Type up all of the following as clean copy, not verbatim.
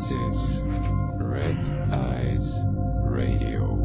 is Red Eyes Radio.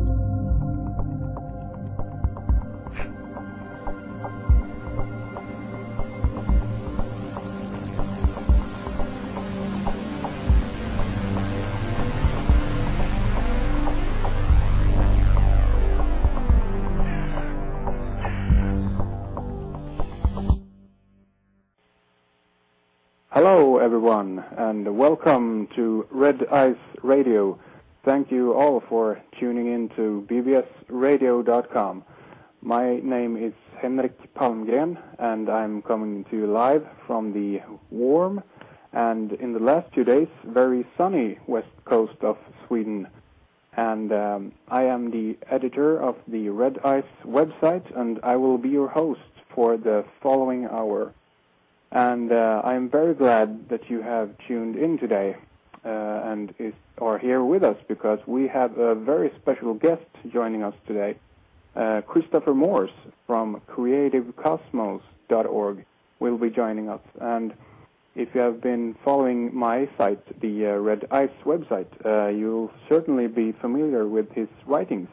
Hello everyone, and welcome to Red Eyes Radio. Thank you all for tuning in to bbsradio.com. My name is Henrik Palmgren, and I'm coming to you live from the warm and in the last 2 days very sunny west coast of Sweden. And I am the editor of the Red Eyes website, and I will be your host for the following hour. And I'm very glad that you have tuned in today and are here with us, because we have a very special guest joining us today, Christopher Morse from CreativeCosmos.org will be joining us. And if you have been following my site, the Red Eyes website, you'll certainly be familiar with his writings.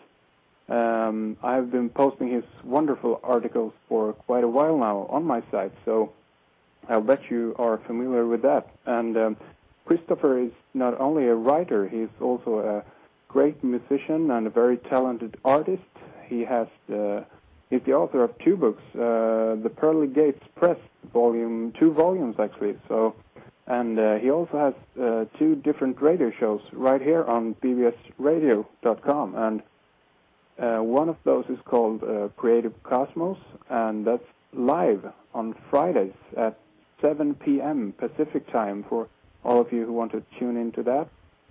I've been posting his wonderful articles for quite a while now on my site, so I'll bet you are familiar with that. And Christopher is not only a writer, he's also a great musician and a very talented artist. He's the author of 2 books, the Pearly Gates Press, two volumes actually. So, and he also has 2 different radio shows right here on bbsradio.com. And one of those is called Creative Cosmos, and that's live on Fridays at 7 p.m. Pacific time for all of you who want to tune into that.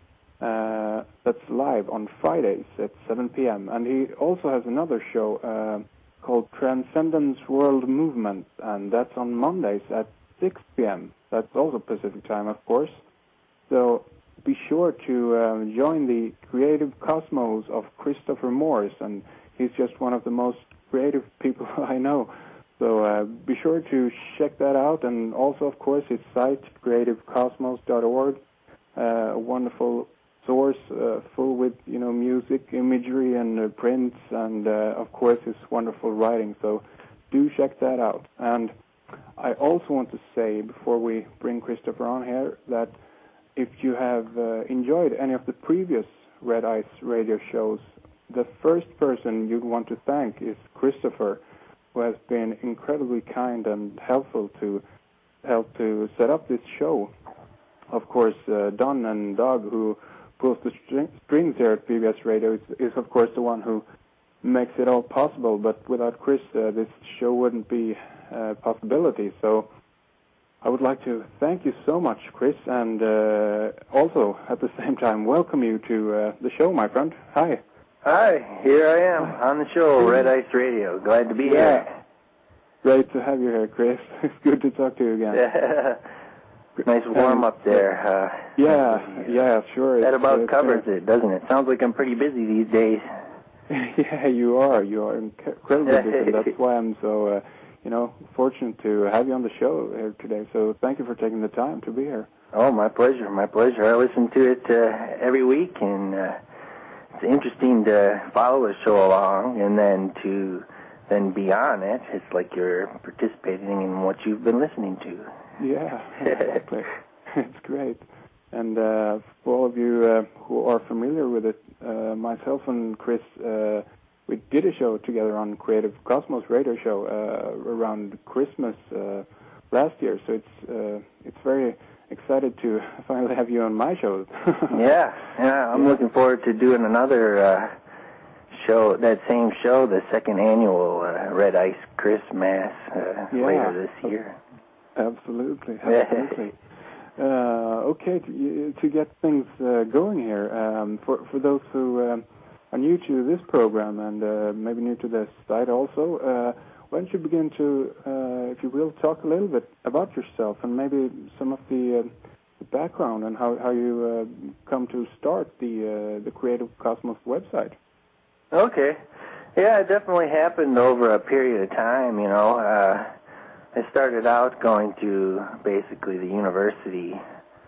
That's live on Fridays at 7 p.m. And he also has another show called Transcendence World Movement, and that's on Mondays at 6 p.m. That's also Pacific time, of course. So be sure to join the Creative Cosmos of Christopher Morse, and he's just one of the most creative people I know. So be sure to check that out, and also, of course, his site, CreativeCosmos.org, a wonderful source full with, music, imagery, and prints, and, of course, his wonderful writing. So do check that out. And I also want to say, before we bring Christopher on here, that if you have enjoyed any of the previous Red Eyes radio shows, the first person you'd want to thank is Christopher, who has been incredibly kind and helpful to help to set up this show. Of course, Don and Doug, who pulls the strings here at PBS Radio, is of course the one who makes it all possible. But without Chris, this show wouldn't be a possibility. So I would like to thank you so much, Chris, and also at the same time welcome you to the show, my friend. Hi. Hi, here I am on the show, Red Ice Radio. Glad to be here. Great to have you here, Chris. It's good to talk to you again. Nice warm up there. Yeah, sure. That about covers it, doesn't it? Sounds like I'm pretty busy these days. Yeah, you are. You are incredibly busy. That's why I'm so, fortunate to have you on the show here today. So thank you for taking the time to be here. Oh, my pleasure, my pleasure. I listen to it every week, and it's interesting to follow a show along and then to be on it. It's like you're participating in what you've been listening to. Yeah, exactly. It's great. And for all of you who are familiar with it, myself and Chris, we did a show together on Creative Cosmos radio show around Christmas last year. So it's very excited to finally have you on my show. Yeah, I'm looking forward to doing another show, that same show, the second annual Red Ice Christmas later this year. Absolutely. Okay, to get things going here, for those who are new to this program and maybe new to this site also, why don't you begin to, if you will, talk a little bit about yourself and maybe some of the background and how you come to start the Creative Cosmos website. Okay. Yeah, it definitely happened over a period of time, I started out going to basically the university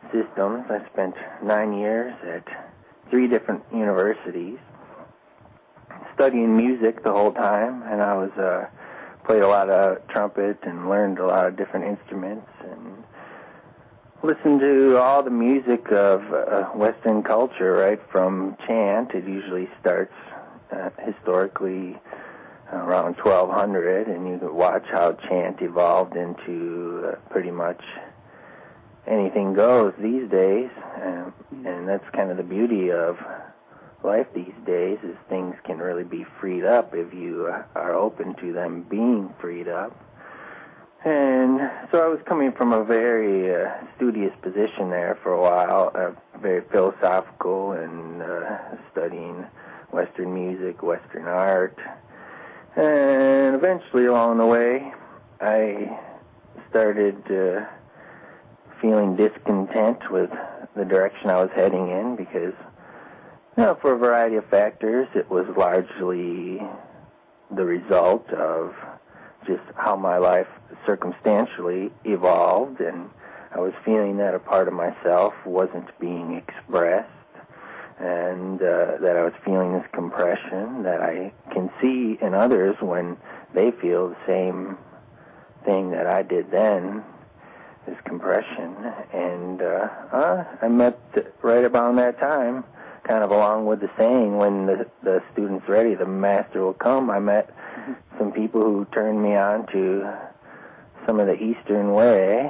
systems. I spent 9 years at 3 different universities studying music the whole time, and I was played a lot of trumpet and learned a lot of different instruments and listened to all the music of Western culture, right from chant. It usually starts historically around 1200, and you could watch how chant evolved into pretty much anything goes these days, and that's kind of the beauty of life these days, is things can really be freed up if you are open to them being freed up. And so I was coming from a very studious position there for a while, very philosophical, and studying Western music, Western art. And eventually along the way, I started feeling discontent with the direction I was heading in because, for a variety of factors, it was largely the result of just how my life circumstantially evolved, and I was feeling that a part of myself wasn't being expressed, and that I was feeling this compression that I can see in others when they feel the same thing that I did then, this compression. And I met right about that time, kind of along with the saying, when the student's ready, the master will come. I met some people who turned me on to some of the Eastern way,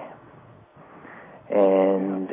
and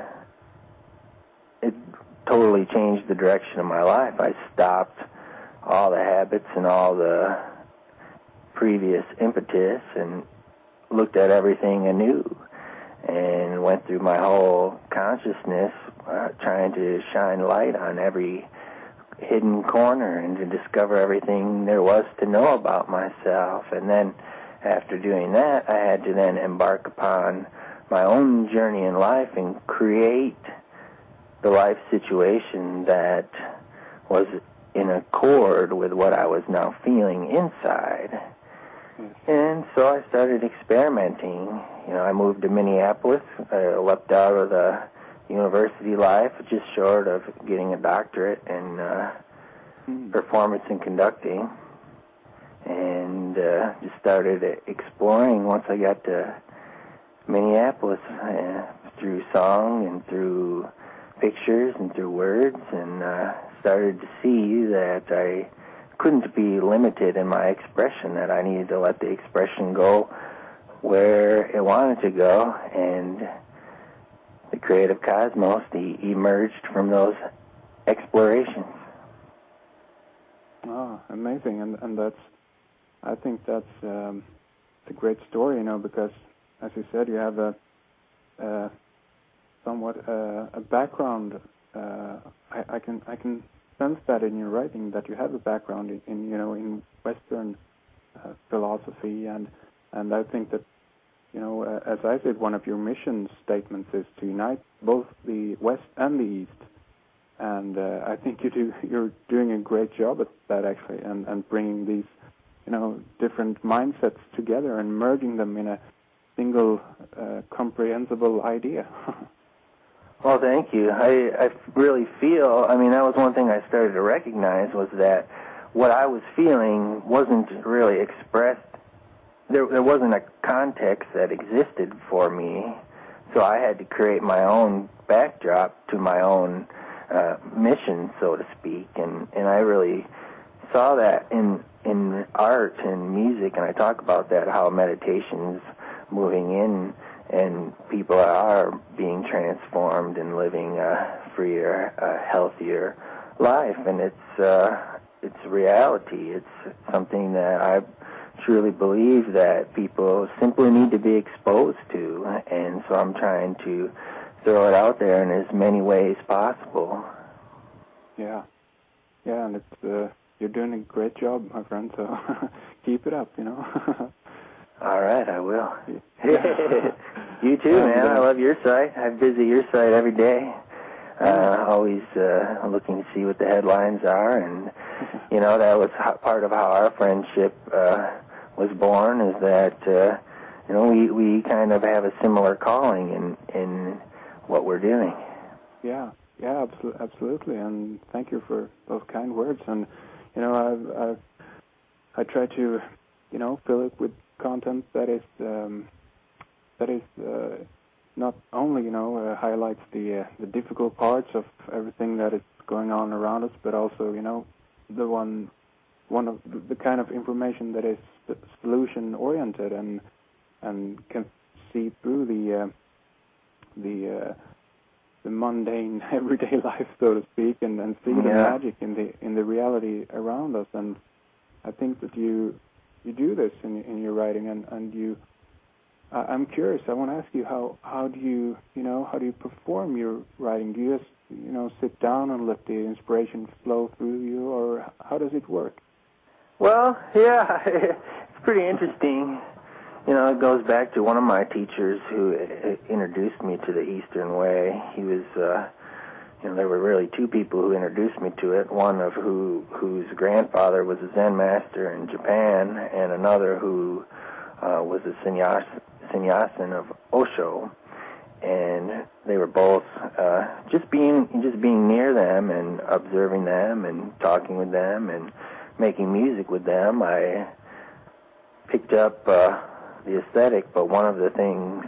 it totally changed the direction of my life. I stopped all the habits and all the previous impetus and looked at everything anew and went through my whole consciousness trying to shine light on every hidden corner and to discover everything there was to know about myself. And then after doing that, I had to then embark upon my own journey in life and create the life situation that was in accord with what I was now feeling inside. And so I started experimenting. I moved to Minneapolis. I leapt out of the university life just short of getting a doctorate in performance and conducting, and just started exploring once I got to Minneapolis through song and through pictures and through words, and started to see that I couldn't be limited in my expression, that I needed to let the expression go where it wanted to go, and the creative cosmos emerged from those explorations. Oh, amazing. And that's, I think that's a great story, because, as you said, you have a somewhat a background. I can sense that in your writing, that you have a background in Western philosophy, and I think that, as I said, one of your mission statements is to unite both the West and the East, and I think you're doing a great job at that, actually, and bringing these different mindsets together and merging them in a single comprehensible idea. Well, thank you. I really feel, that was one thing I started to recognize, was that what I was feeling wasn't really expressed. There wasn't a context that existed for me, so I had to create my own backdrop to my own mission, so to speak, and I really saw that in art and music, and I talk about that, how meditation's moving in, and people are being transformed and living a freer, healthier life, and it's reality. It's something that I truly believe that people simply need to be exposed to, and so I'm trying to throw it out there in as many ways possible. Yeah, and it's you're doing a great job, my friend, so keep it up, All right, I will. You too, man. I love your site. I visit your site every day. Always looking to see what the headlines are, and that was part of how our friendship was born. Is that we kind of have a similar calling in what we're doing. Yeah, absolutely, and thank you for those kind words. And you know, I try to, you know, fill it with content that is not only, you know, highlights the difficult parts of everything that is going on around us, but also, you know, the one of the kind of information that is solution oriented and can see through the mundane everyday life, so to speak, and see the magic in the reality around us. And I think that you do this in your writing, and you. I'm curious. I want to ask you how do you perform your writing? Do you just, you know, sit down and let the inspiration flow through you, or how does it work? Well, yeah, it's pretty interesting. You know, it goes back to one of my teachers who introduced me to the Eastern Way. He was, you know, there were really two people who introduced me to it. One of whose grandfather was a Zen master in Japan, and another who was a sannyasin of Osho. And they were both just being near them and observing them and talking with them and making music with them. I picked up the aesthetic, but one of the things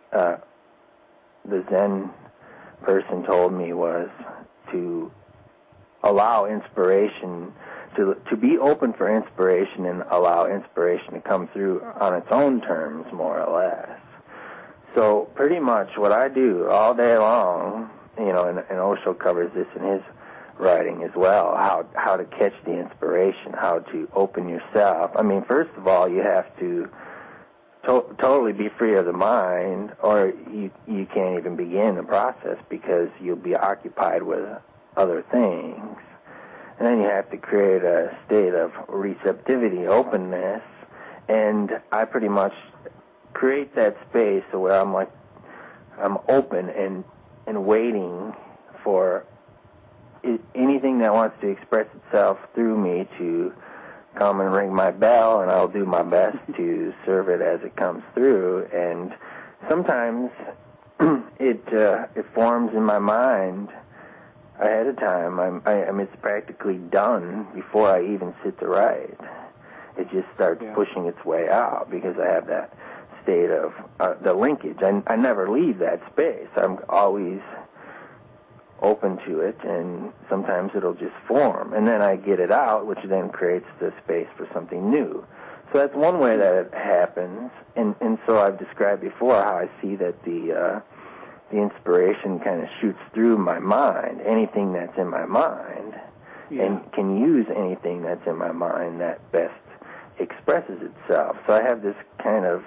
the Zen person told me was to allow inspiration, to be open for inspiration and allow inspiration to come through on its own terms, more or less. So pretty much what I do all day long, you know, and Osho covers this in his writing as well, how to catch the inspiration, how to open yourself. I mean, first of all, you have to totally be free of the mind, or you can't even begin the process because you'll be occupied with other things. And then you have to create a state of receptivity, openness, and I pretty much create that space where I'm open and waiting for anything that wants to express itself through me to come and ring my bell, and I'll do my best to serve it as it comes through. And sometimes it forms in my mind ahead of time. I mean, it's practically done before I even sit to write. It just starts pushing its way out because I have that state of the linkage. I never leave that space. I'm always open to it, and sometimes it'll just form. And then I get it out, which then creates the space for something new. So that's one way that it happens. And so I've described before how I see that the inspiration kind of shoots through my mind, anything that's in my mind, and can use anything that's in my mind that best expresses itself. So I have this kind of,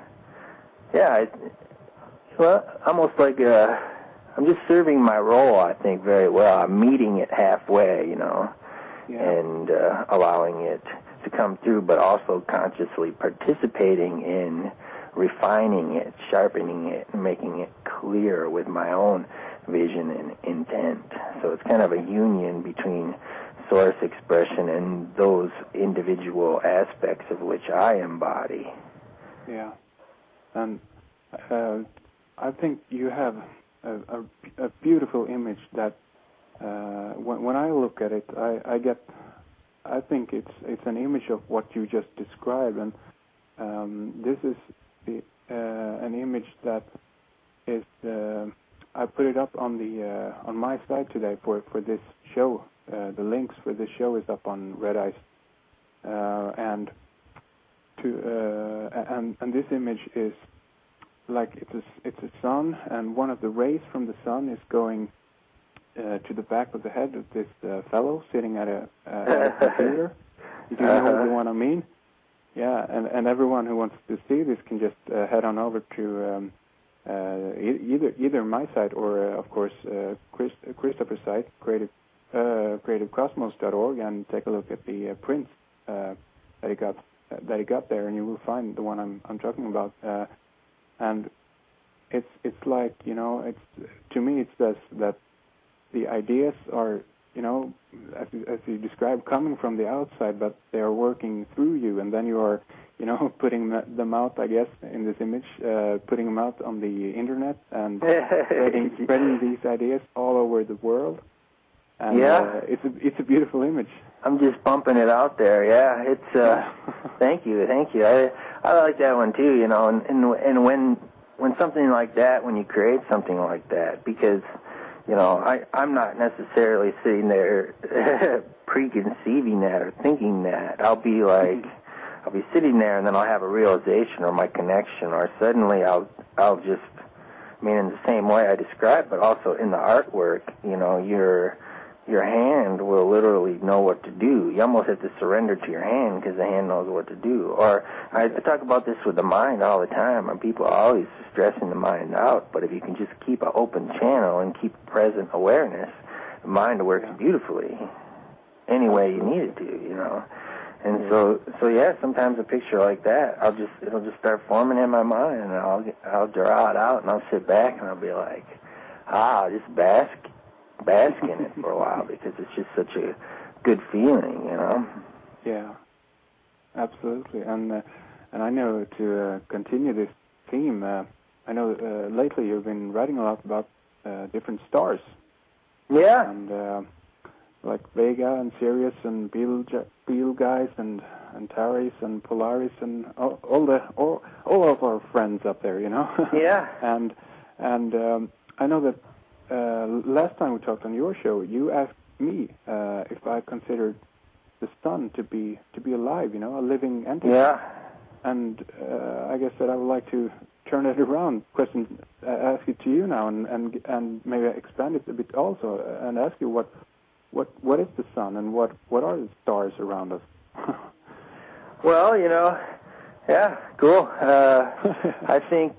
almost like I'm just serving my role, I think, very well. I'm meeting it halfway, you know, and allowing it to come through, but also consciously participating in refining it, sharpening it, and making it clear with my own vision and intent. So it's kind of a union between source expression and those individual aspects of which I embody. Yeah. And I think you have a beautiful image that when I look at it, I think it's an image of what you just described, and this is an image that is I put it up on my site today for this show. The links for this show is up on Red Ice, and this image is like it's a sun, and one of the rays from the sun is going to the back of the head of this fellow sitting at a computer. You do know the one I mean? Yeah, and everyone who wants to see this can just head on over to either my site or, of course, Christopher's site, creativecosmos.org, and take a look at the prints that he got there, and you will find the one I'm talking about. And it's like, you know, to me it says that the ideas are as you described, coming from the outside, but they are working through you, and then you are, putting them out, I guess, in this image, putting them out on the internet and spreading these ideas all over the world. And, it's a beautiful image. I'm just bumping it out there. Yeah, it's. Thank you. I like that one too. And when something like that, when you create something like that, because I'm not necessarily sitting there preconceiving that or thinking that. I'll be sitting there, and then I'll have a realization or my connection, or suddenly I'll just, in the same way I described, but also in the artwork, your hand will literally know what to do. You almost have to surrender to your hand because the hand knows what to do. Or I talk about this with the mind all the time, and people are always stressing the mind out, but if you can just keep an open channel and keep present awareness, the mind works beautifully any way you need it to, And so sometimes a picture like that, it'll just start forming in my mind, and I'll draw it out, and I'll sit back, and I'll be like, just bask in it for a while, because it's just such a good feeling, Yeah, absolutely. And I know to continue this theme, I know lately you've been writing a lot about different stars. Yeah. And like Vega and Sirius and Betelgeuse and Antares and Polaris and all of our friends up there, Yeah. and I know that last time we talked on your show, you asked me if I considered the sun to be alive, a living entity. Yeah. And I guess that I would like to turn it around, ask it to you now, and maybe expand it a bit also, and ask you what is the sun, and what are the stars around us? Well, yeah, cool. I think,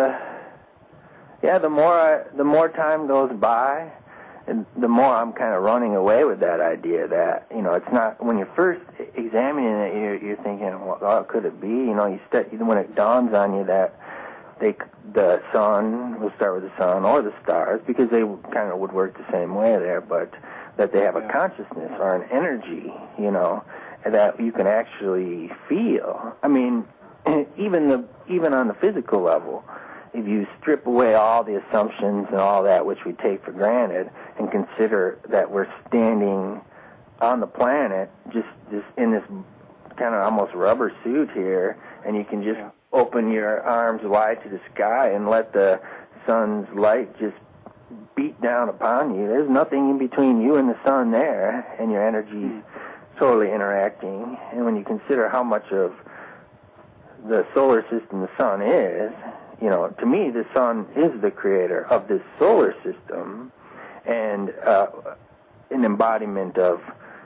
the more time goes by, and the more I'm kind of running away with that idea that, it's not, when you're first examining it, you're thinking, well, could it be? When it dawns on you that the sun, we'll start with the sun, or the stars, because they kind of would work the same way there, but that they have a consciousness or an energy, that you can actually feel. Even on the physical level, if you strip away all the assumptions and all that which we take for granted and consider that we're standing on the planet just in this kind of almost rubber suit here, and you can just open your arms wide to the sky and let the sun's light just beat down upon you. There's nothing in between you and the sun there, and your energy's totally interacting. And when you consider how much of the solar system the sun is, to me, the sun is the creator of this solar system, and an embodiment of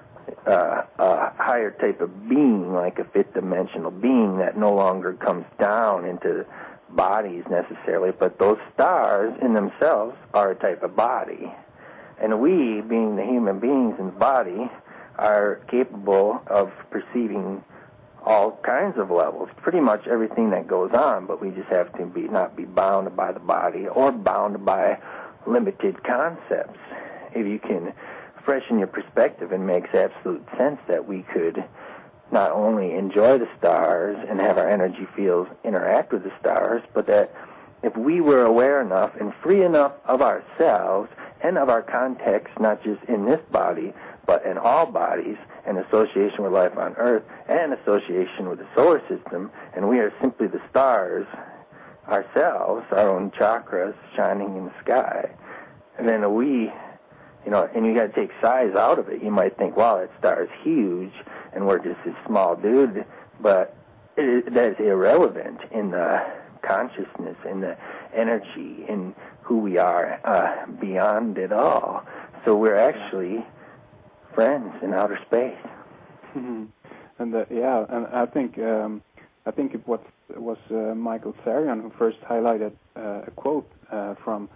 a higher type of being, like a fifth-dimensional being that no longer comes down into bodies necessarily, but those stars in themselves are a type of body. And we, being the human beings in the body, are capable of perceiving all kinds of levels, pretty much everything that goes on, but we just have to not be bound by the body or bound by limited concepts. If you can freshen your perspective, it makes absolute sense that we could not only enjoy the stars and have our energy fields interact with the stars, but that if we were aware enough and free enough of ourselves and of our context, not just in this body, but in all bodies, and association with life on Earth, and association with the solar system, and we are simply the stars ourselves, our own chakras shining in the sky. And then and you got to take size out of it. You might think, wow, that star is huge, and we're just this small dude, but that is irrelevant in the consciousness, in the energy, in who we are beyond it all. So we're actually friends in outer space. Mm-hmm. And I think it was Michael Sarian who first highlighted a quote from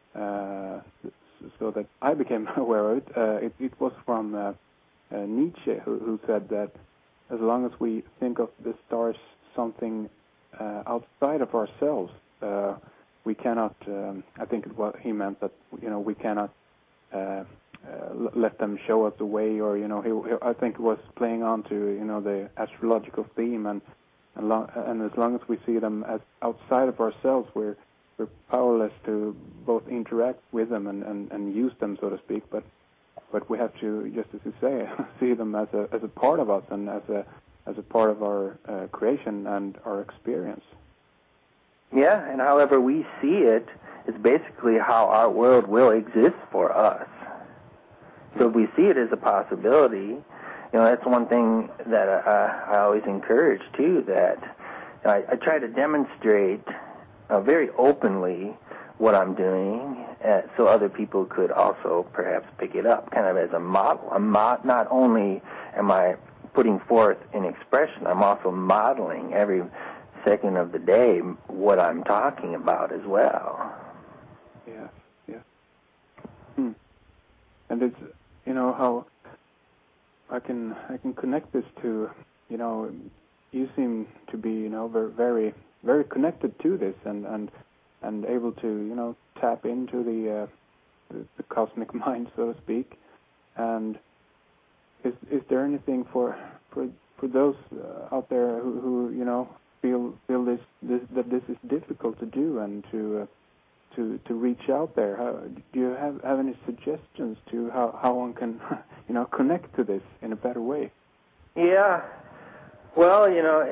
so that I became aware of it. It was from Nietzsche, who said that as long as we think of the stars something outside of ourselves, we cannot. I think he meant that we cannot let them show us the way, or I think he was playing on to the astrological theme, and as long as we see them as outside of ourselves, we're powerless to both interact with them and use them, so to speak. But we have to, just as you say, see them as a part of us and as a part of our creation and our experience. Yeah, and however we see it is basically how our world will exist for us. So if we see it as a possibility, that's one thing that I always encourage too. That I try to demonstrate very openly what I'm doing, so other people could also perhaps pick it up, kind of as a model. Not only am I putting forth an expression, I'm also modeling every second of the day what I'm talking about as well. Yeah. And it's how I can connect this to you seem to be very very connected to this and able to tap into the cosmic mind, so to speak. And is there anything for those out there who feel that this is difficult to do and to reach out there? Do you have any suggestions to how one can connect to this in a better way? Yeah. Well,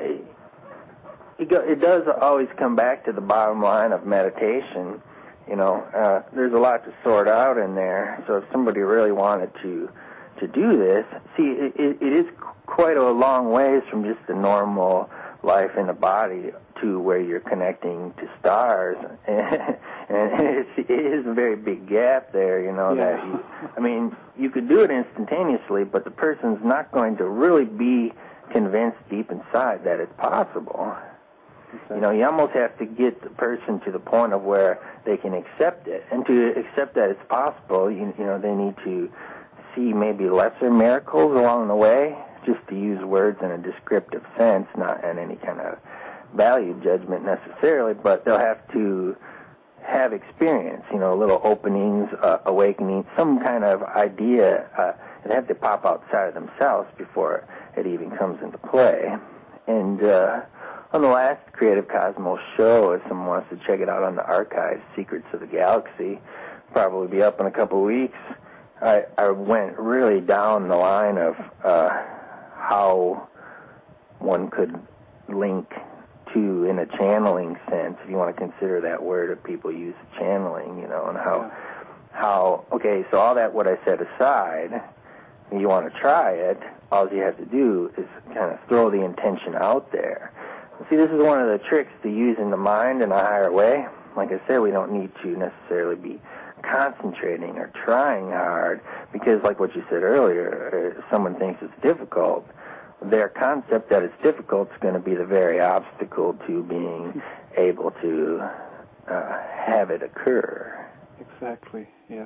it does always come back to the bottom line of meditation. There's a lot to sort out in there. So if somebody really wanted to do this, see, it is quite a long ways from just the normal life in the body to where you're connecting to stars, and it is a very big gap there. That you could do it instantaneously, but the person's not going to really be convinced deep inside that it's possible. Okay. You almost have to get the person to the point of where they can accept it, and to accept that it's possible, they need to see maybe lesser miracles along the way, just to use words in a descriptive sense, not in any kind of value judgment necessarily, but they'll have to have experience, little openings, awakenings, some kind of idea. They have to pop outside of themselves before it even comes into play. And on the last Creative Cosmos show, if someone wants to check it out on the archives, Secrets of the Galaxy, probably be up in a couple of weeks, I went really down the line of how one could link to, in a channeling sense, if you want to consider that word that people use, channeling, and how, okay, so all that what I said aside, you want to try it, all you have to do is kind of throw the intention out there. See, this is one of the tricks to using the mind in a higher way. Like I said, we don't need to necessarily be concentrating or trying hard, because like what you said earlier, if someone thinks it's difficult, their concept that it's difficult is going to be the very obstacle to being able to have it occur. Exactly, yes.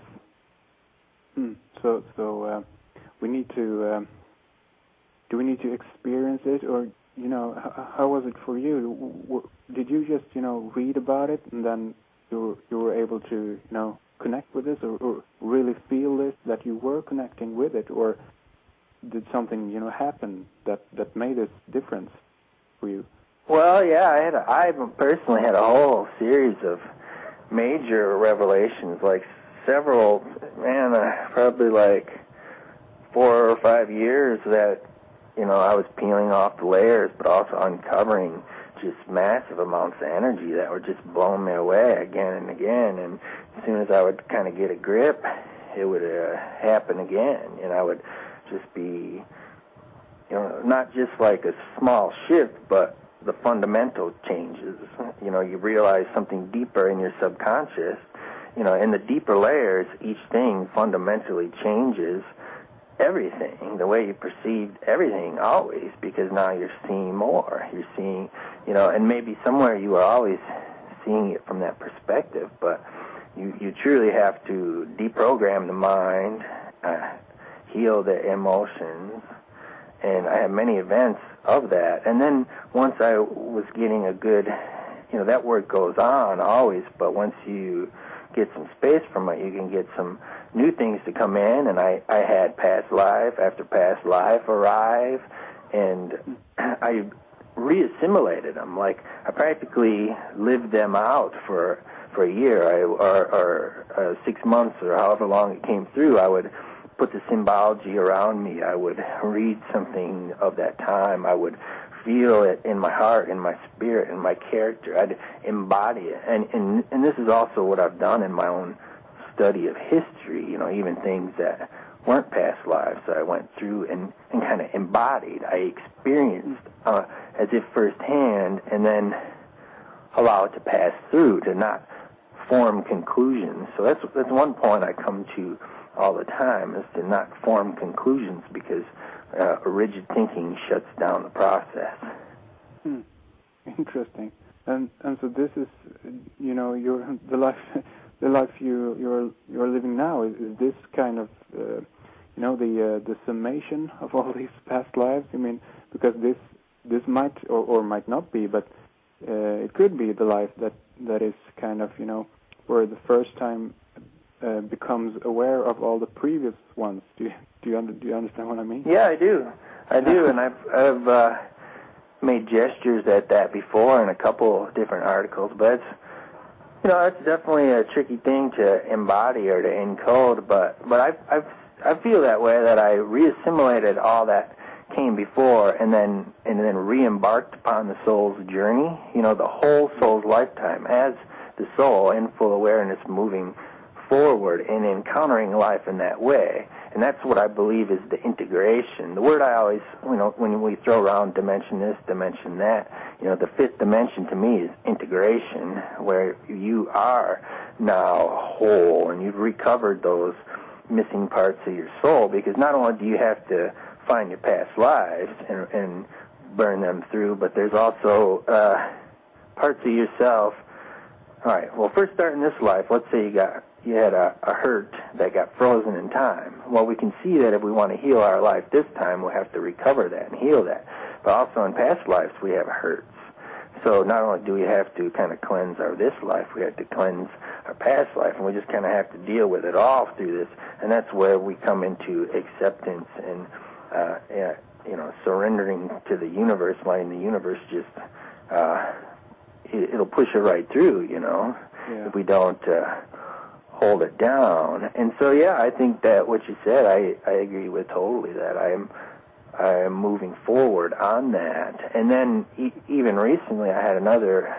So we need to, do we need to experience it, or, how was it for you? Did you just, read about it and then you were able to, connect with this, or really feel this, that you were connecting with it, or did something, happen that made this difference for you? Well, yeah, I personally had a whole series of major revelations, like several, probably like 4 or 5 years that, I was peeling off the layers, but also uncovering just massive amounts of energy that were just blowing me away again and again. And as soon as I would kind of get a grip, it would happen again. And I would just be, not just like a small shift, but the fundamental changes. You realize something deeper in your subconscious. In the deeper layers, each thing fundamentally changes everything, the way you perceived everything always, because now you're seeing more. You're seeing, and maybe somewhere you were always seeing it from that perspective, but you truly have to deprogram the mind, heal the emotions, and I had many events of that. And then once I was getting a good, that work goes on always, but once you get some space from it, you can get some new things to come in, and I had past life after past life arrive, and I reassimilated them. Like, I practically lived them out for a year or 6 months or however long it came through. I would put the symbology around me. I would read something of that time. I would feel it in my heart, in my spirit, in my character. I'd embody it. And this is also what I've done in my own study of history, even things that weren't past lives that I went through and kind of embodied. I experienced as if firsthand, and then allow it to pass through, to not form conclusions. So that's one point I come to all the time, is to not form conclusions, because rigid thinking shuts down the process. Interesting. And so this is, the life you're living now is this kind of the summation of all these past lives. I mean, because this might or might not be, but it could be the life that is kind of where the first time becomes aware of all the previous ones. Do you understand what I mean? Yeah, I do, and I've made gestures at that before in a couple of different articles, but it's definitely a tricky thing to embody or to encode. But I feel that way, that I reassimilated all that came before, and then re-embarked upon the soul's journey. The whole soul's lifetime as the soul in full awareness, moving forward and encountering life in that way. And that's what I believe is the integration. The word I always, when we throw around dimension this, dimension that, the fifth dimension to me is integration, where you are now whole and you've recovered those missing parts of your soul, because not only do you have to find your past lives and burn them through, but there's also parts of yourself. All right, well, first start in this life. Let's say you had a hurt that got frozen in time. Well, we can see that if we want to heal our life this time, we'll have to recover that and heal that. But also in past lives, we have hurts. So not only do we have to kind of cleanse our this life, we have to cleanse our past life, and we just kind of have to deal with it all through this. And that's where we come into acceptance and surrendering to the universe, letting the universe just it'll push it right through, if we don't hold it down. And so, yeah, I think that what you said, I agree with totally, that I am moving forward on that. And then even recently I had another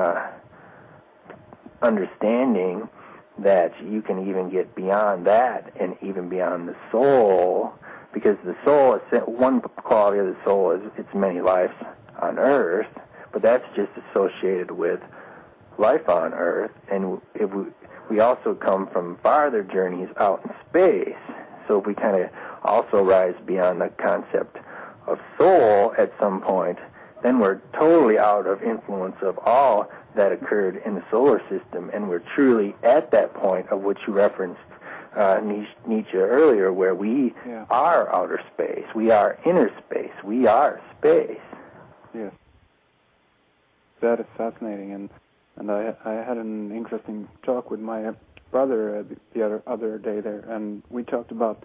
understanding that you can even get beyond that and even beyond the soul, because the soul is one quality of the soul is its many lives on earth, but that's just associated with life on earth. And if we also come from farther journeys out in space, so if we kind of also rise beyond the concept of soul at some point, then we're totally out of influence of all that occurred in the solar system, and we're truly at that point of which you referenced Nietzsche earlier, where we are outer space, we are inner space, we are space. Yes, that is fascinating, and I had an interesting talk with my brother the other day there, and we talked about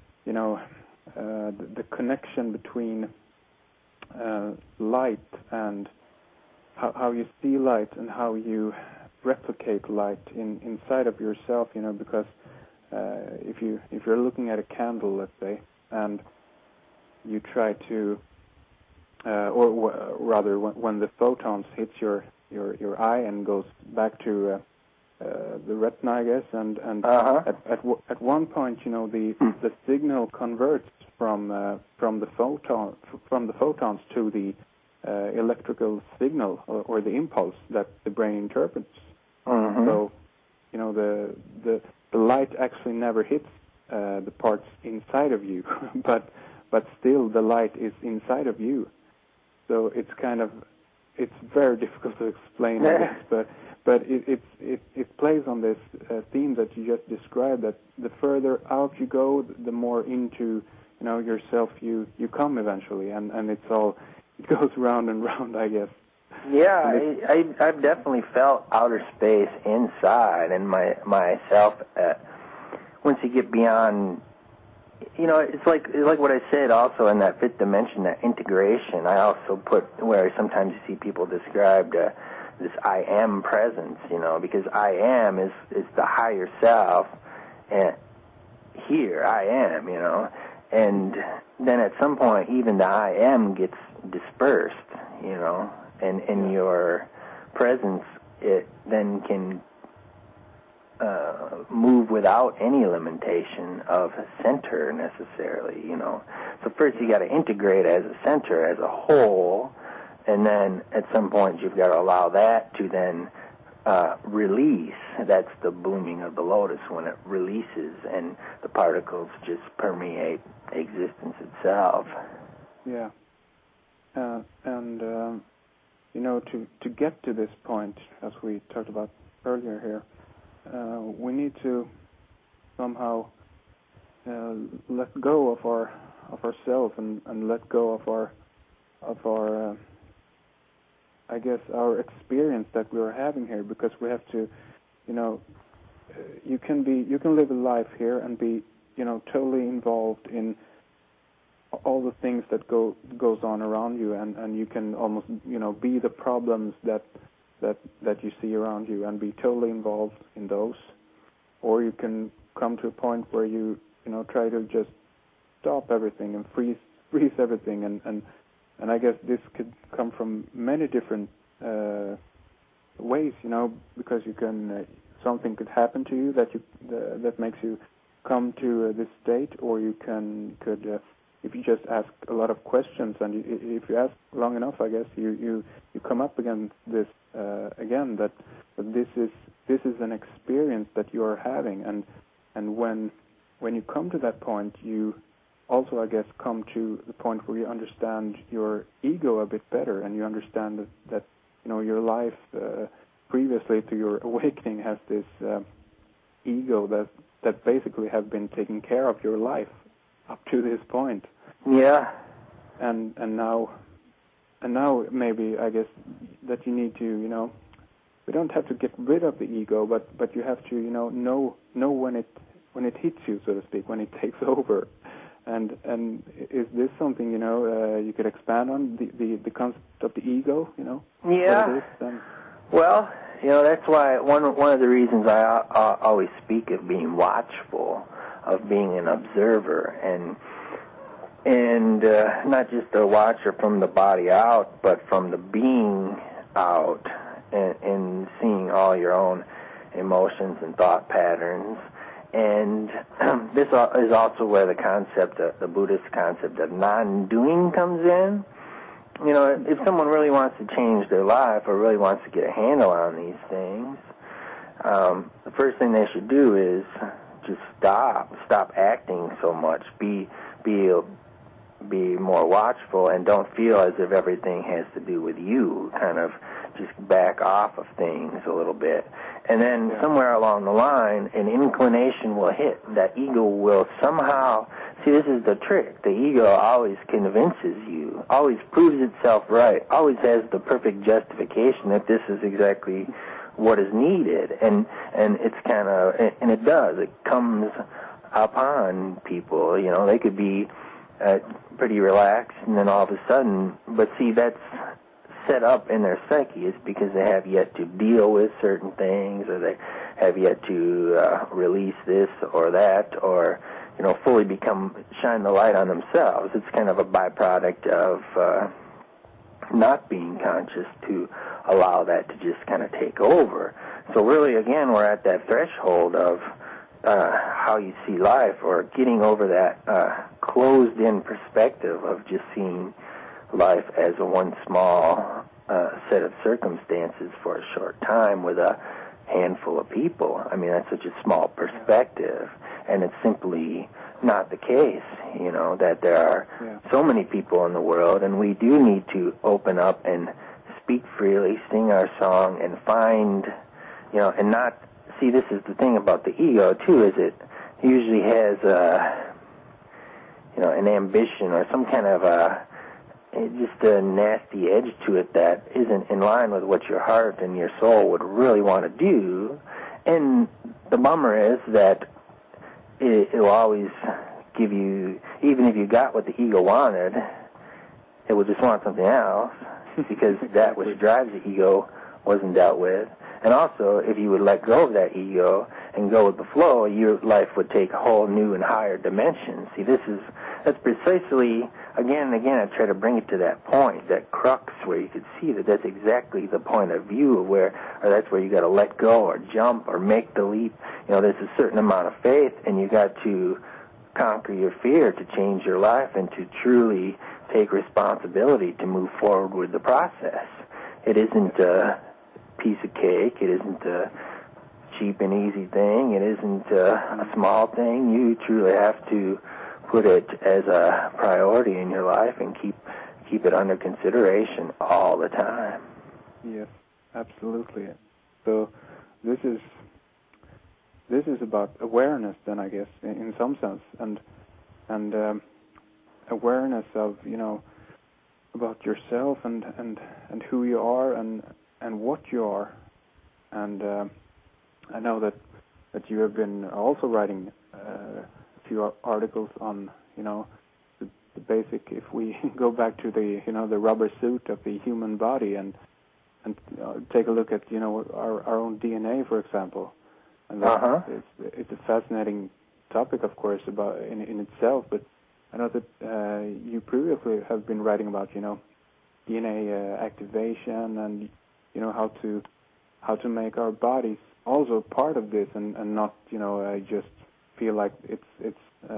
the connection between light and how you see light and how you replicate light inside of yourself, because if you're looking at a candle, let's say, and you try to or rather when the photons hits your eye and goes back to the retina, I guess, and at one point, the signal converts from the photons to the electrical signal or the impulse that the brain interprets. So, the light actually never hits the parts inside of you, but still the light is inside of you. So it's very difficult to explain, I guess, but it plays on this theme that you just described, that the further out you go, the more into yourself you come eventually, and it goes round and round, I guess. Yeah, I've definitely felt outer space inside, and myself once you get beyond, it's like what I said also in that fifth dimension, that integration. I also put where sometimes you see people described this I am presence, because I am is the higher self, and here I am, and then at some point even the I am gets dispersed, and your presence, it then can move without any limitation of center necessarily, So first you got to integrate as a center, as a whole, and then at some point you've got to allow that to then release. That's the blooming of the lotus, when it releases and the particles just permeate existence itself. Yeah. To get to this point, as we talked about earlier here, we need to somehow let go of ourselves and let go of our I guess our experience that we are having here, because we have to, you can live a life here and be totally involved in all the things that goes on around you, and you can almost be the problems that you see around you and be totally involved in those, or you can come to a point where you try to just stop everything and freeze everything, and I guess this could come from many different ways, because you can something could happen to you that makes you come to this state, or you could if you just ask a lot of questions, and if you ask long enough, I guess you come up against this again, that this is an experience that you are having, and when you come to that point, you also, I guess, come to the point where you understand your ego a bit better, and you understand that your life previously to your awakening has this ego that basically have been taking care of your life up to this point. Yeah. And now maybe, I guess, that you need to, we don't have to get rid of the ego, but you have to, know when it hits you, so to speak, when it takes over. And is this something, you could expand on, the concept of the ego, Yeah. Well, that's why one of the reasons I always speak of being watchful, of being an observer, and not just a watcher from the body out, but from the being out, and seeing all your own emotions and thought patterns. And this is also where the Buddhist concept of non-doing comes in. If someone really wants to change their life or really wants to get a handle on these things, the first thing they should do is just stop acting so much, be more watchful, and don't feel as if everything has to do with you. Kind of just back off of things a little bit. And then somewhere along the line, an inclination will hit. That ego will somehow, see, this is the trick. The ego always convinces you, always proves itself right, always has the perfect justification that this is exactly what is needed. And it's kind of, and it does. It comes upon people. They could be pretty relaxed, and then all of a sudden, but see, that's set up in their psyche is because they have yet to deal with certain things, or they have yet to release this or that, or fully shine the light on themselves. It's kind of a byproduct of not being conscious to allow that to just kind of take over. So really, again, we're at that threshold of how you see life, or getting over that closed-in perspective of just seeing life as a one small set of circumstances for a short time with a handful of people. I mean, that's such a small perspective, and it's simply not the case, that there are so many people in the world, and we do need to open up and speak freely, sing our song, and find, and not, see, this is the thing about the ego, too, is it usually has, an ambition or some kind of just a nasty edge to it that isn't in line with what your heart and your soul would really want to do. And the bummer is that it will always give you, even if you got what the ego wanted, it will just want something else because that which drives the ego wasn't dealt with. And also, if you would let go of that ego and go with the flow, your life would take a whole new and higher dimension. See, that's precisely, again and again, I try to bring it to that point, that crux where you could see that that's exactly the point of view of where, or that's where you got to let go or jump or make the leap. You know, there's a certain amount of faith, and you got to conquer your fear to change your life and to truly take responsibility to move forward with the process. It isn't a piece of cake. It isn't a cheap and easy thing. It isn't a small thing. You truly have to put it as a priority in your life and keep it under consideration all the time. Yes, absolutely. So this is about awareness, then, I guess, in some sense, and awareness of, you know, about yourself and who you are and what you are. And I know that you have been also writing a few articles on, you know, the basic. If we go back to the, you know, the rubber suit of the human body and take a look at, you know, our own DNA, for example. And it's a fascinating topic, of course, about in itself. But I know that you previously have been writing about, you know, DNA activation and, you know, how to make our bodies also part of this and not, you know, just feel like it's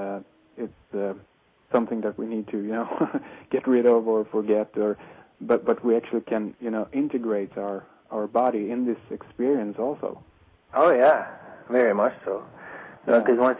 something that we need to, you know, get rid of or forget, but we actually can, you know, integrate our body in this experience also. Oh yeah, very much so. Because once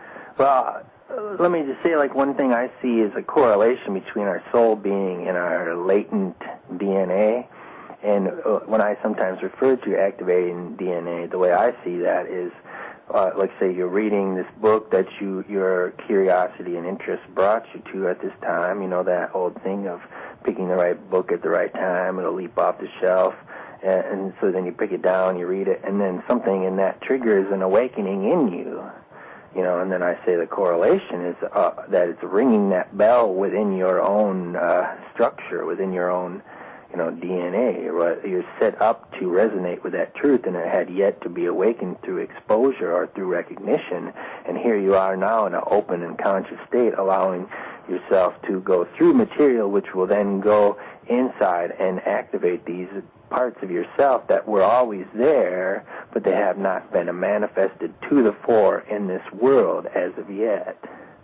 let me just say, like, one thing I see is a correlation between our soul being and our latent DNA. And when I sometimes refer to activating DNA, the way I see that is, like, say you're reading this book that your curiosity and interest brought you to at this time. You know, that old thing of picking the right book at the right time, it'll leap off the shelf. And so then you pick it down, you read it, and then something in that triggers an awakening in you. You know, and then I say the correlation is that it's ringing that bell within your own structure, within your own, you know, DNA. You're set up to resonate with that truth, and it had yet to be awakened through exposure or through recognition. And here you are now in an open and conscious state, allowing yourself to go through material, which will then go inside and activate these parts of yourself that were always there, but they have not been manifested to the fore in this world as of yet.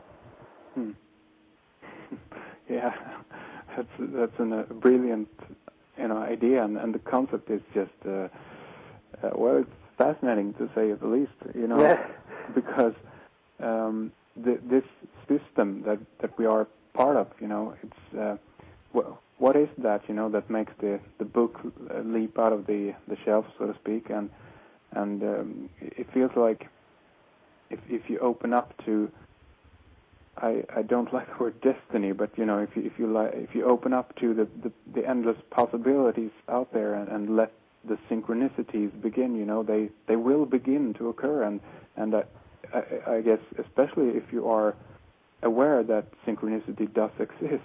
Yeah, that's a brilliant, you know, idea, and the concept is just well, it's fascinating to say the least, you know, yeah. Because this system that we are part of, you know, it's what is that, you know, that makes the book leap out of the shelf, so to speak, and it feels like if you open up to, I don't like the word destiny, but, you know, if you open up to the endless possibilities out there and let the synchronicities begin, you know, they will begin to occur, and I guess especially if you are aware that synchronicity does exist.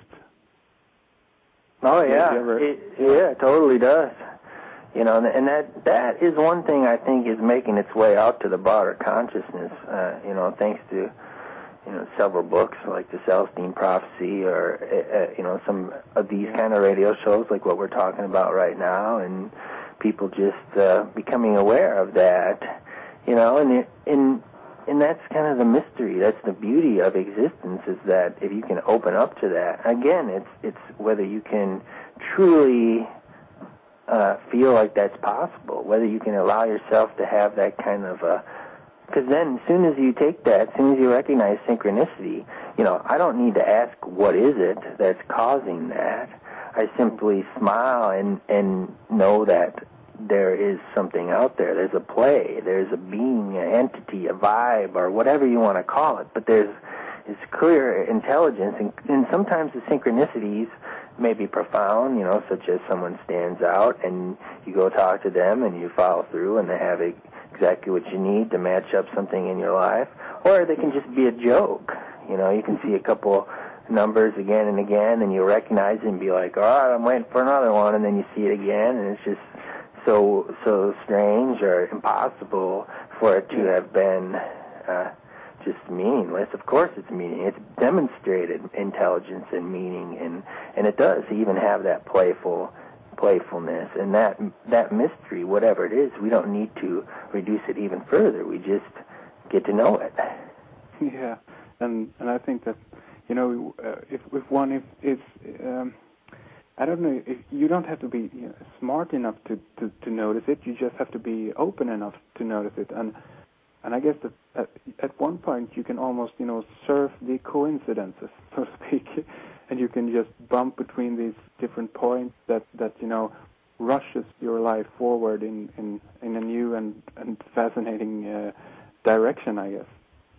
Oh yeah, it totally does. You know, and that is one thing I think is making its way out to the broader consciousness. You know, thanks to, you know, several books like the Celestine Prophecy, or you know, some of these kind of radio shows like what we're talking about right now, and people just becoming aware of that. You know, and that's kind of the mystery. That's the beauty of existence, is that if you can open up to that, again, it's whether you can truly feel like that's possible, whether you can allow yourself to have that kind of because then as soon as you take that, as soon as you recognize synchronicity, you know, I don't need to ask what is it that's causing that. I simply smile and know that there is something out there. There's a play. There's a being, an entity, a vibe, or whatever you want to call it. But there's clear intelligence, and sometimes the synchronicities may be profound, you know, such as someone stands out and you go talk to them and you follow through and they have exactly what you need to match up something in your life, or they can just be a joke. You know, you can see a couple numbers again and again, and you recognize it and be like, all right, I'm waiting for another one, and then you see it again, and it's just so strange or impossible for it to have been just meaningless. Of course it's meaning. It's demonstrated intelligence and meaning, and it does even have that playfulness, and that mystery, whatever it is, we don't need to reduce it even further. We just get to know it. Yeah, and I think that, you know, if one is I don't know, if you don't have to be smart enough to notice it. You just have to be open enough to notice it, and I guess that at one point you can almost, you know, surf the coincidences, so to speak, and you can just bump between these different points that you know rushes your life forward in a new and fascinating direction, I guess.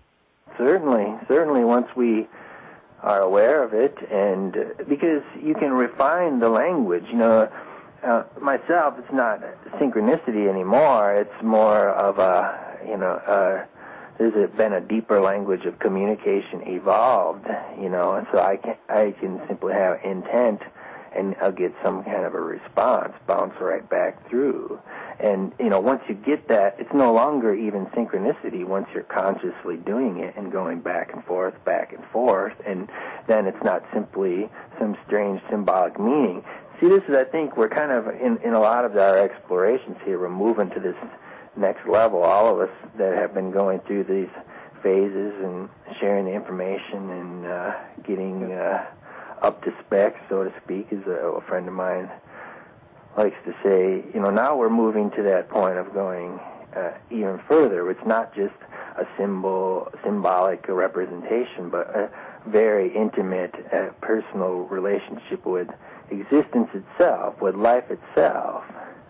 Certainly, once we are aware of it, and because you can refine the language, you know. Myself, it's not synchronicity anymore. It's more of a, you know, there's been a deeper language of communication evolved, you know, and so I can simply have intent, and I'll get some kind of a response, bounce right back through. And, you know, once you get that, it's no longer even synchronicity once you're consciously doing it and going back and forth, and then it's not simply some strange symbolic meaning. See, this is, I think, we're kind of, in a lot of our explorations here, we're moving to this next level. All of us that have been going through these phases and sharing the information and getting up to spec, so to speak, as a friend of mine likes to say, you know, now we're moving to that point of going even further. It's not just a symbolic representation, but a very intimate, personal relationship with existence itself, with life itself.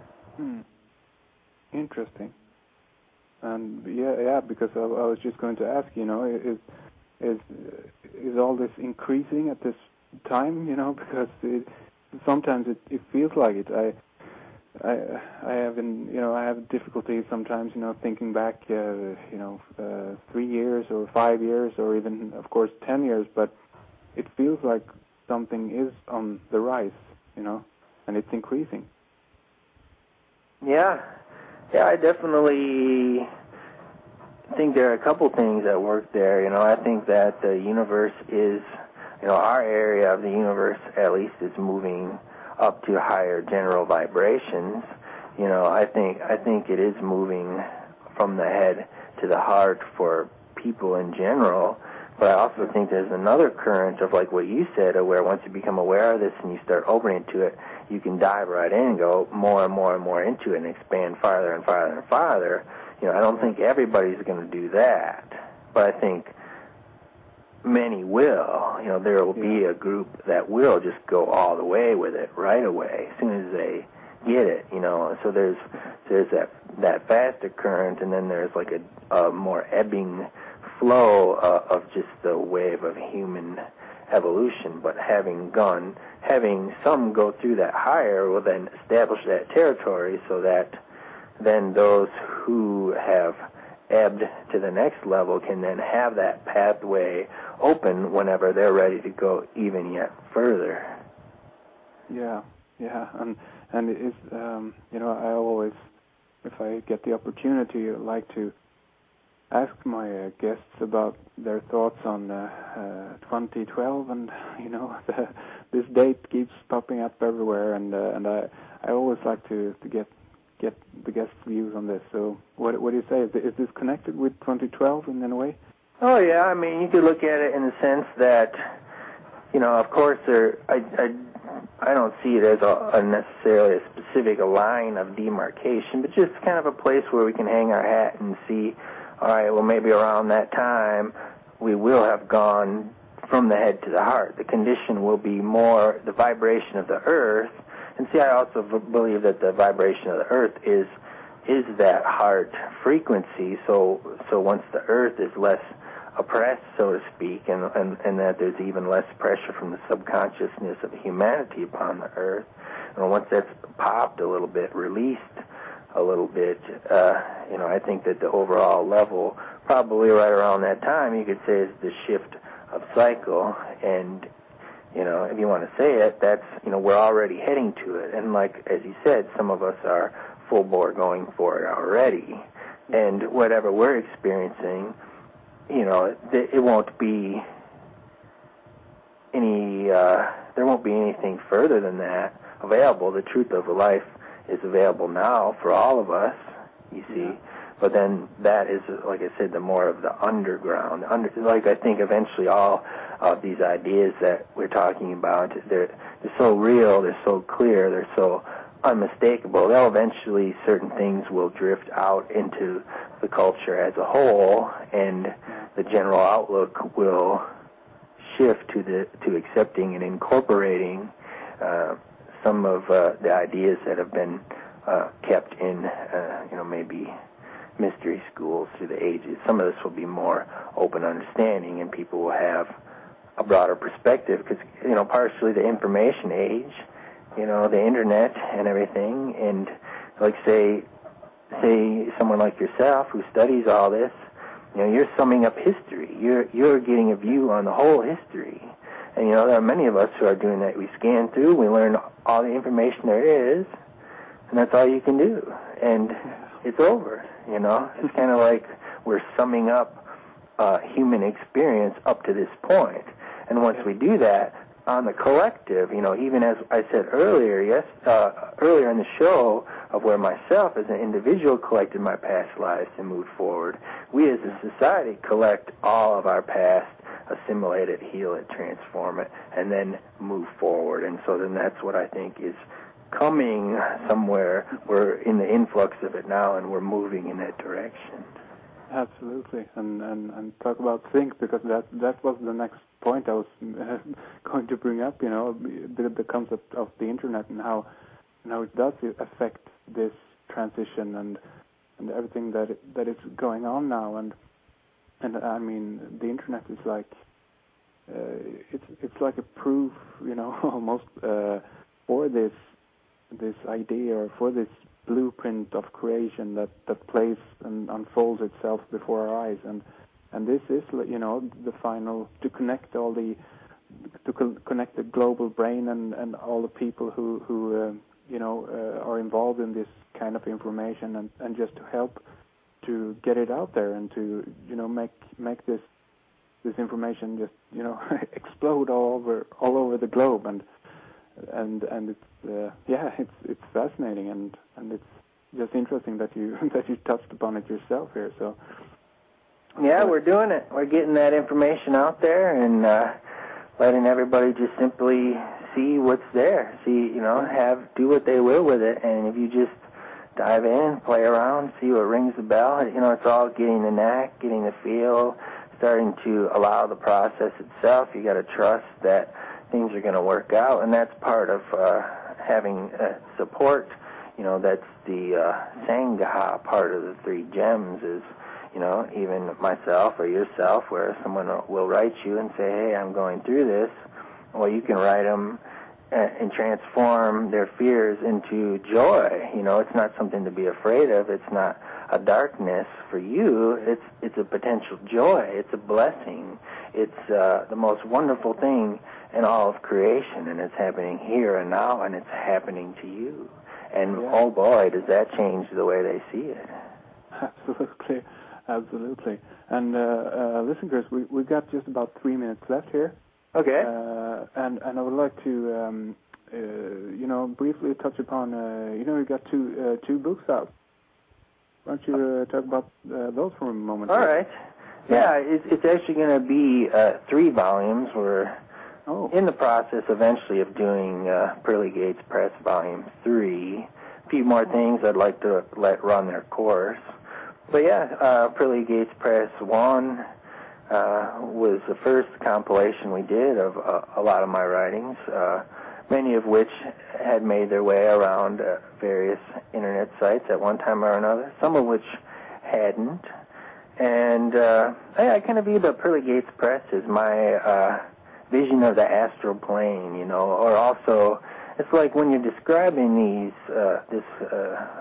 Interesting. And yeah, because I was just going to ask, you know, is all this increasing at this time? You know, because sometimes it feels like it. I have difficulty sometimes, you know, thinking back, 3 years or 5 years or even, of course, 10 years, but it feels like something is on the rise, you know, and it's increasing. Yeah, I definitely think there are a couple things at work there. You know, I think that the universe is, you know, our area of the universe at least is moving up to higher general vibrations. You know, I think it is moving from the head to the heart for people in general. But I also think there's another current of, like what you said, where once you become aware of this and you start opening to it, you can dive right in and go more and more and more into it and expand farther and farther and farther. You know, I don't think everybody's going to do that, but I think many will. You know, there will be a group that will just go all the way with it right away as soon as they get it. You know, so there's that faster current, and then there's like a more ebbing flow of just the wave of human evolution. But having some go through that higher will then establish that territory, so that then those who have ebbed to the next level can then have that pathway open whenever they're ready to go even yet further. Yeah, and it is, you know, I always, if I get the opportunity, like to ask my guests about their thoughts on 2012, and you know, this date keeps popping up everywhere, and I always like to get the guests' views on this. So what do you say? Is this connected with 2012 in any way? Oh yeah, I mean, you could look at it in the sense that, you know, of course I don't see it as a necessarily a specific line of demarcation, but just kind of a place where we can hang our hat and see, all right, well, maybe around that time we will have gone from the head to the heart. The condition will be more the vibration of the earth. And see, I also believe that the vibration of the earth is that heart frequency. So once the earth is less oppressed, so to speak, and that there's even less pressure from the subconsciousness of humanity upon the earth, and once that's popped a little bit, released, a little bit. I think that the overall level, probably right around that time, you could say is the shift of cycle. And, if you want to say it, that's, we're already heading to it. And like, as you said, some of us are full bore going for it already. And whatever we're experiencing, it won't be there won't be anything further than that available. The truth of life is available now for all of us, you see. But then that is, like I said, the more of the underground. Like I think eventually all of these ideas that we're talking about, they're so real, they're so clear, they're so unmistakable. They'll eventually, certain things will drift out into the culture as a whole, and the general outlook will shift to accepting and incorporating some of the ideas that have been kept in, maybe mystery schools through the ages. Some of this will be more open understanding, and people will have a broader perspective because, partially the information age, the internet and everything, and like say someone like yourself who studies all this, you're summing up history. You're getting a view on the whole history. And, there are many of us who are doing that. We scan through, we learn all the information there is, and that's all you can do. And it's over, It's kind of like we're summing up human experience up to this point. And once we do that, on the collective, even as I said earlier, earlier in the show, of where myself as an individual collected my past lives and moved forward, we as a society collect all of our past, assimilate it, heal it, transform it, and then move forward. And so then that's what I think is coming somewhere. We're in the influx of it now, and we're moving in that direction. Absolutely, and talk about think, because that was the next point I was going to bring up. The concept of the internet and how it does affect this transition and everything that is going on now. And I mean, the internet is like it's like a proof, almost for this idea, or for this blueprint of creation that plays and unfolds itself before our eyes, and this is the final to connect connect the global brain and all the people who are involved in this kind of information, and just to help to get it out there and to make this information just explode all over the globe, and it's fascinating, and it's just interesting that you touched upon it yourself here. So yeah, we're doing it. We're getting that information out there and letting everybody just simply see what's there. Do what they will with it, and if you just dive in, play around, see what rings the bell. It's all getting the knack, getting the feel, starting to allow the process itself. You got to trust that things are going to work out, and that's part of having support. That's the Sangha part of the three gems is, even myself or yourself, where someone will write you and say, hey, I'm going through this. Well, you can write them and transform their fears into joy. It's not something to be afraid of. It's not a darkness for you. It's a potential joy. It's a blessing. It's the most wonderful thing in all of creation, and it's happening here and now, and it's happening to you. And oh boy, does that change the way they see it. Absolutely. And listen, Chris, we got just about 3 minutes left here. Okay. And I would like to briefly touch upon you got two books out. Why don't you talk about those for a moment? All right. Yeah, it's actually going to be 3 volumes. We're in the process eventually of doing Pearly Gates Press Volume 3. A few more things I'd like to let run their course. But yeah, Pearly Gates Press 1 was the first compilation we did of a lot of my writings, many of which had made their way around various internet sites at one time or another, some of which hadn't. And I kind of view the Pearly Gates Press as my vision of the astral plane, or also, it's like when you're describing this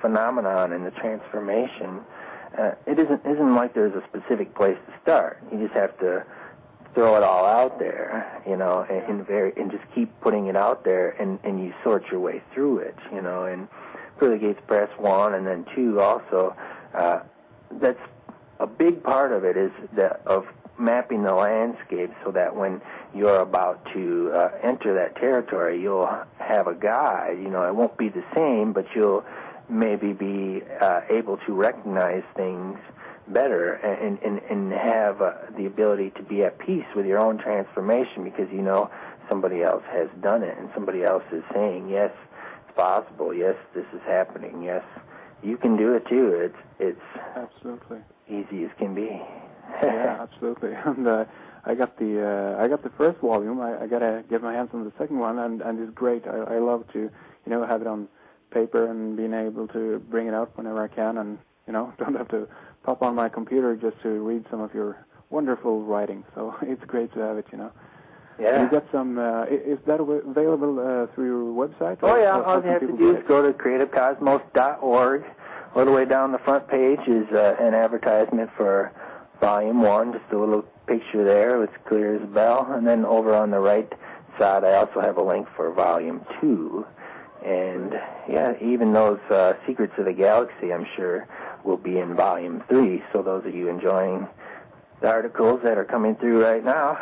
phenomenon and the transformation, it isn't like there's a specific place to start. You just have to throw it all out there, and just keep putting it out there, and you sort your way through it, and Pearly Gates Press 1 and then 2 also, that's a big part of it is of mapping the landscape so that when you're about to enter that territory, you'll have a guide. It won't be the same, but you'll maybe be able to recognize things better and have the ability to be at peace with your own transformation because somebody else has done it and somebody else is saying, yes, it's possible, yes, this is happening, yes, you can do it too. It's absolutely easy as can be. Yeah, absolutely. And I got the first volume. I gotta get my hands on the second one, and it's great. I love to have it on paper and being able to bring it out whenever I can, and don't have to pop on my computer just to read some of your wonderful writing. So it's great to have it. Yeah. You got some. Is that available through your website? Oh yeah. All you have to do is go to creativecosmos.org. All the way down the front page is an advertisement for Volume 1, just a little picture there. It's clear as a bell. And then over on the right side, I also have a link for Volume 2. And, yeah, even those Secrets of the Galaxy, I'm sure, will be in Volume 3. So those of you enjoying the articles that are coming through right now,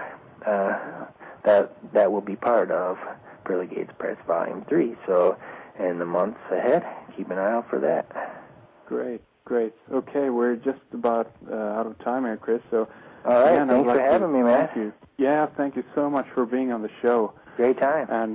that will be part of Pearly Gates Press Volume 3. So in the months ahead, keep an eye out for that. Great. Okay, we're just about out of time here, Chris. So, all right, thanks for having me, man. Thank you. Yeah, thank you so much for being on the show. Great time. And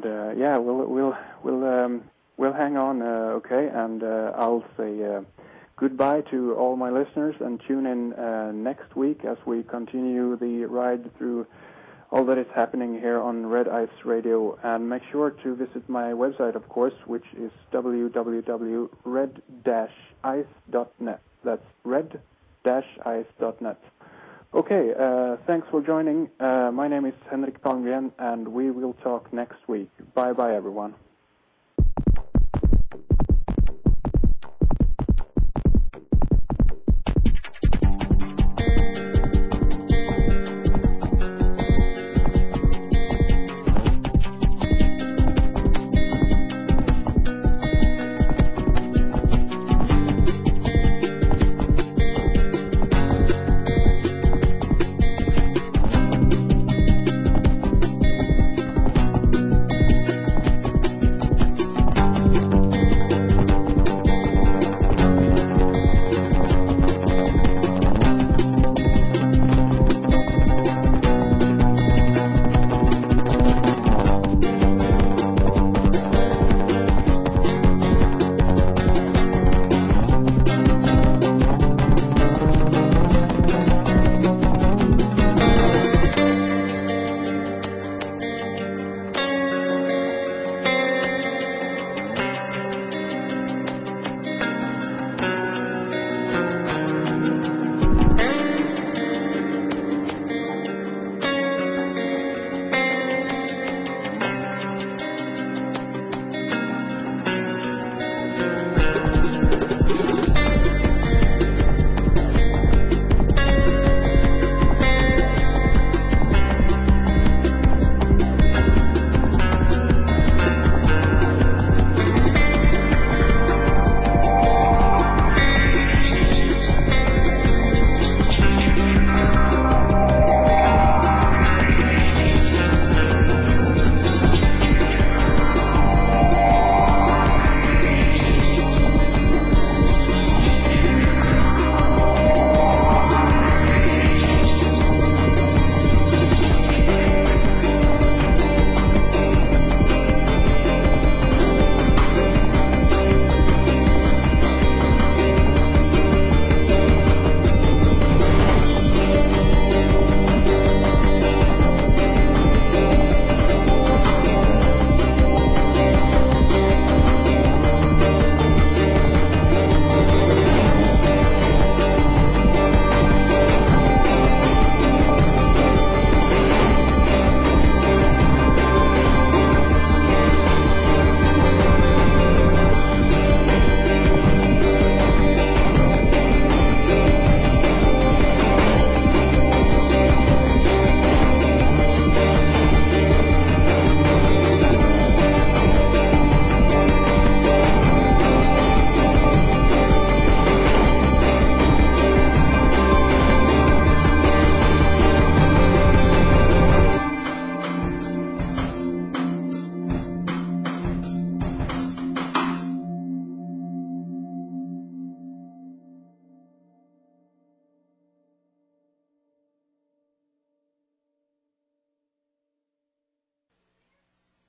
we'll hang on, okay? And I'll say goodbye to all my listeners and tune in next week as we continue the ride through all that is happening here on Red Ice Radio. And make sure to visit my website, of course, which is www.red-ice.net. That's red-ice.net. Okay, thanks for joining. My name is Henrik Palmgren, and we will talk next week. Bye-bye, everyone.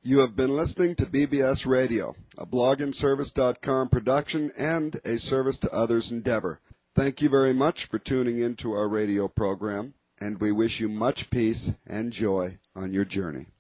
You have been listening to BBS Radio, a blogandservice.com production and a service to others endeavor. Thank you very much for tuning in to our radio program, and we wish you much peace and joy on your journey.